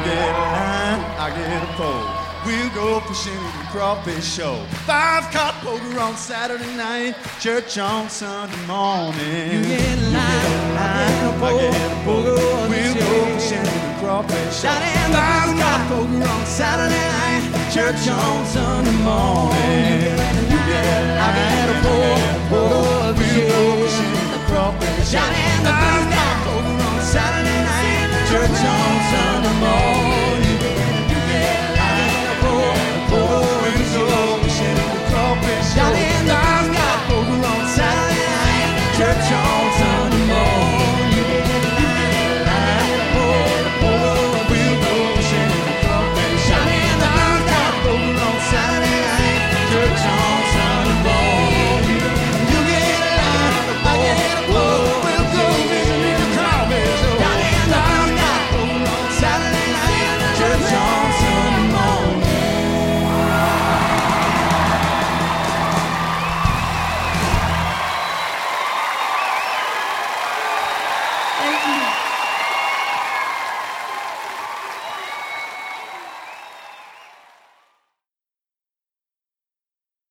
get a line, I get a pole. We'll go fishing in the crawfish show. 5 caught poker on Saturday night, church on Sunday morning. You get a line, I get a pole. I get a pole. We'll go fishing in the crawfish show. 5 caught poker on Saturday night, church on Sunday morning. You get a line, I get a pole. We'll go fishing in the crawfish show. 5 caught poker on Saturday night, church on Sunday morning. Down in the got poker on Saturday night, church on Sunday morning. We'll go fishing in the crawfish. Down in the got poker on Saturday night, church on Sunday morning. You get a line, I get a pole. We'll go fishing in the crawfish. Down in the got poker on Saturday night, church on Sunday morning. Thank you.